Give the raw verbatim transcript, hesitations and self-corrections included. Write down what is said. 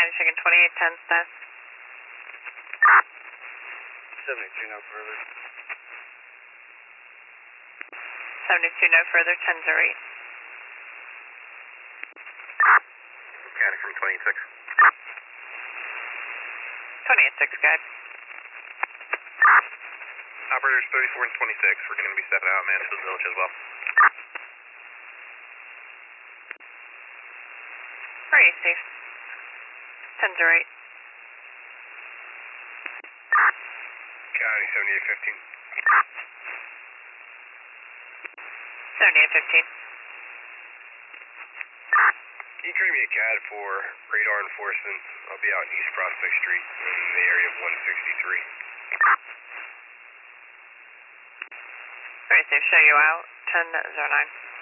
County Chicken twenty-eight ten staff. seventy-two, no further. seventy-two, no further, ten zero eight. County from twenty-eight six. twenty-eight six, guide. Operators thirty-four and twenty-six, we're going to be stepping out, Mansfield Village as well. Where are you, Steve? ten zero eight. County seventy-eight fifteen. seventy-eight fifteen. Can you create me a C A D for radar enforcement? I'll be out in East Prospect Street in the area of one sixty-three. Alright, Steve, show you out, ten zero nine.